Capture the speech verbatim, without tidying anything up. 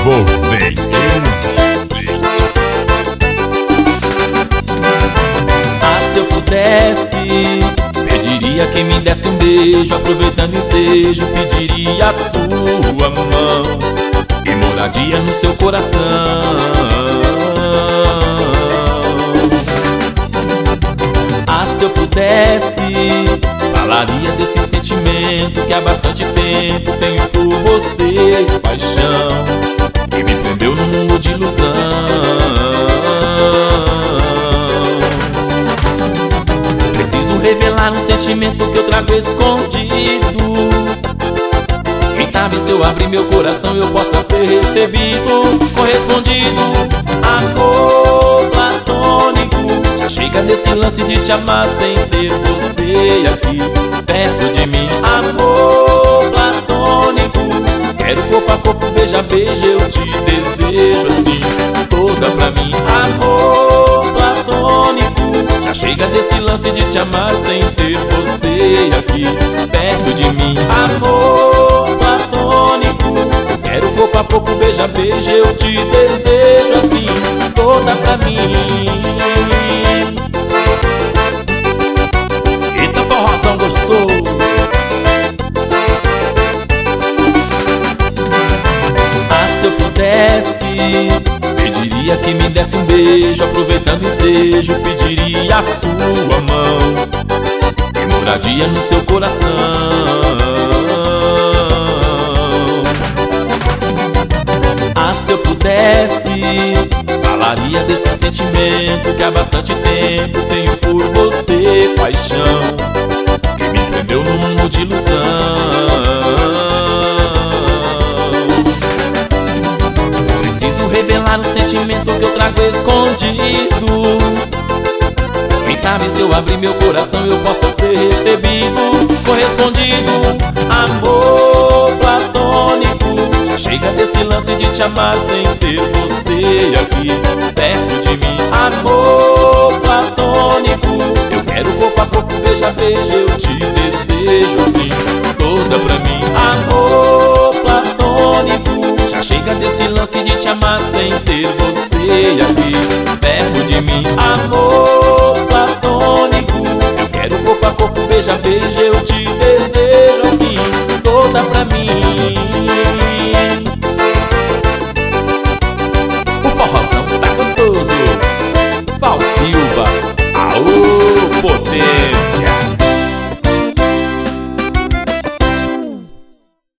envolvente. Ah, se eu pudesse, pediria que me desse um beijo. Aproveitando o ensejo, pediria a sua mão e moradia no seu coração. Ah, se eu pudesse, falaria desse sentimento que há bastante tempo tenho por você. Paixão que me prendeu num mundo de ilusão. Preciso revelar um sentimento que eu trago escondido. Quem sabe se eu abrir meu coração eu possa ser recebido, correspondido. Amor platônico, já chega desse lance de te amar sem ter você aqui perto de mim. Amor platônico, quero corpo a corpo, beija, beija, eu te desejo assim, toda pra mim. Amor platônico, já chega desse lance de te amar sem ter você aqui perto de mim. Amor platônico, eu quero corpo a corpo, beija, beija, eu te desejo assim, toda pra mim. Eita, forrozão gostoso. Ah, se eu pudesse, pediria que me desse um beijo. Aproveitando o ensejo, pediria a sua mão e moradia no seu coração. Ah, se eu pudesse, falaria desse sentimento que há bastante tempo tenho por você. Paixão que me prendeu num mundo de ilusão. Preciso revelar um sentimento que eu trago escondido. Quem sabe se eu abrir meu coração eu possa ser recebido, correspondido. Amor platônico, já chega desse lance de te amar sem ter você aqui perto de mim. Amor platônico, eu quero corpo a corpo, beija, beija, eu te desejo assim, toda pra mim. Amor platônico, já chega desse lance de te amar sem ter você aqui perto de mim. Amor